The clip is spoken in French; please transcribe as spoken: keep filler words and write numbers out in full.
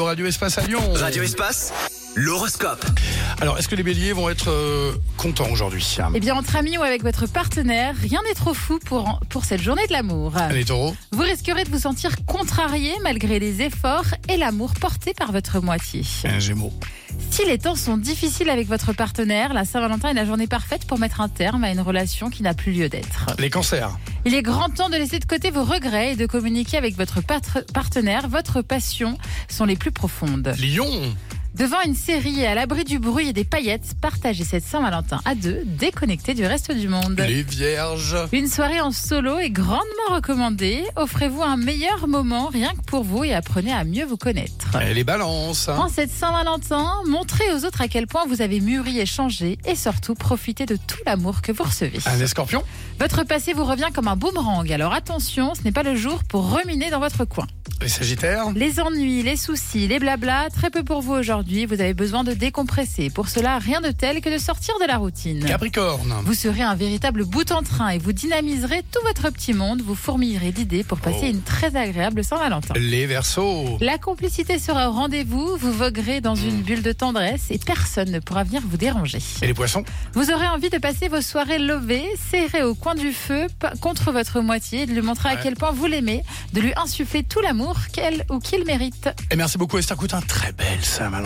Radio Espace à Lyon. Radio Espace, l'horoscope. Alors, est-ce que les béliers vont être euh, contents aujourd'hui? Eh bien, entre amis ou avec votre partenaire, rien n'est trop fou pour, pour cette journée de l'amour. Les taureaux? Vous risquerez de vous sentir contrarié malgré les efforts et l'amour porté par votre moitié. Un gémeaux. Si les temps sont difficiles avec votre partenaire, la Saint-Valentin est la journée parfaite pour mettre un terme à une relation qui n'a plus lieu d'être. Les cancers. Il est grand temps de laisser de côté vos regrets et de communiquer avec votre patre- partenaire. Votre passion sont les plus profondes. Lion. Devant une série et à l'abri du bruit et des paillettes, partagez cette Saint-Valentin à deux, déconnectés du reste du monde. Les vierges. Une soirée en solo est grandement recommandée. Offrez-vous un meilleur moment rien que pour vous et apprenez à mieux vous connaître. Et les balances. En cette Saint-Valentin, montrez aux autres à quel point vous avez mûri et changé et surtout profitez de tout l'amour que vous recevez. Un escorpion. Votre passé vous revient comme un boomerang, alors attention, ce n'est pas le jour pour ruminer dans votre coin. Les sagittaires. Les ennuis, les soucis, les blablas, très peu pour vous aujourd'hui. Vous avez besoin de décompresser. Pour cela, rien de tel que de sortir de la routine. Capricorne. Vous serez un véritable bout en train et vous dynamiserez tout votre petit monde. Vous fourmillerez d'idées pour passer Oh. une très agréable Saint-Valentin. Les verseaux. La complicité sera au rendez-vous. Vous voguerez dans une bulle de tendresse et personne ne pourra venir vous déranger. Et les poissons. Vous aurez envie de passer vos soirées lovées, serrées au coin du feu, p- contre votre moitié, de lui montrer à Ouais. quel point vous l'aimez, de lui insuffler tout l'amour qu'elle ou qu'il mérite. Et merci beaucoup Esther Coutin. Très belle Saint-Valentin.